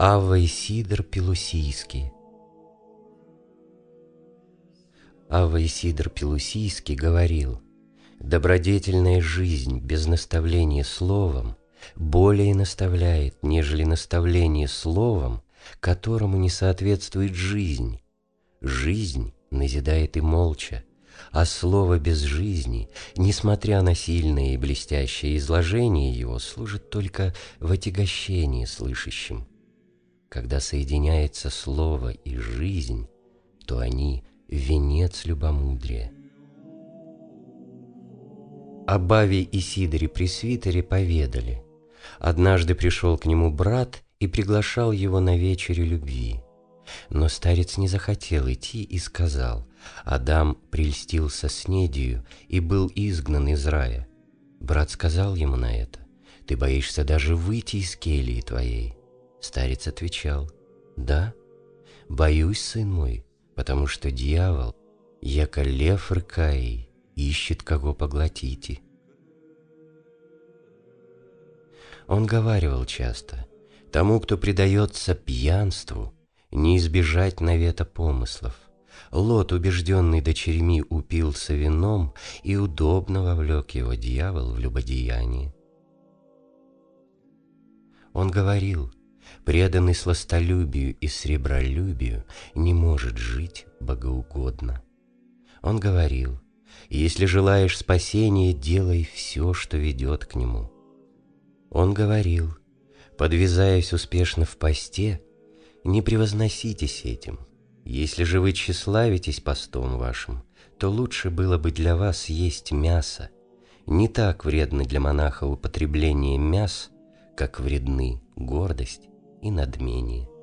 Авва Исидор Пелусийский. Авва Исидор Пелусийский говорил: «Добродетельная жизнь без наставления словом более наставляет, нежели наставление словом, которому не соответствует жизнь. Жизнь назидает и молча, а слово без жизни, несмотря на сильное и блестящее изложение его, служит только в отягощении слышащим. Когда соединяется слово и жизнь, то они — венец любомудрия». Об Авве Исидоре Пресвитере поведали: однажды пришел к нему брат и приглашал его на вечерю любви. Но старец не захотел идти и сказал: «Адам прельстился снедью и был изгнан из рая». Брат сказал ему на это: «Ты боишься даже выйти из кельи твоей». Старец отвечал: «Да, боюсь, сын мой, потому что дьявол, яко лев рыкаий, ищет, кого поглотите». Он говаривал часто: «Тому, кто предается пьянству, не избежать навета помыслов. Лот, убежденный дочерьми, упился вином, и удобно вовлек его дьявол в любодеяние». Он говорил: преданный сластолюбию и сребролюбию не может жить богоугодно. Он говорил: если желаешь спасения, делай все, что ведет к нему. Он говорил: подвязаясь успешно в посте, не превозноситесь этим. Если же вы тщеславитесь постом вашим, то лучше было бы для вас есть мясо. Не так вредно для монаха употребление мяс, как вредны гордость и надмение.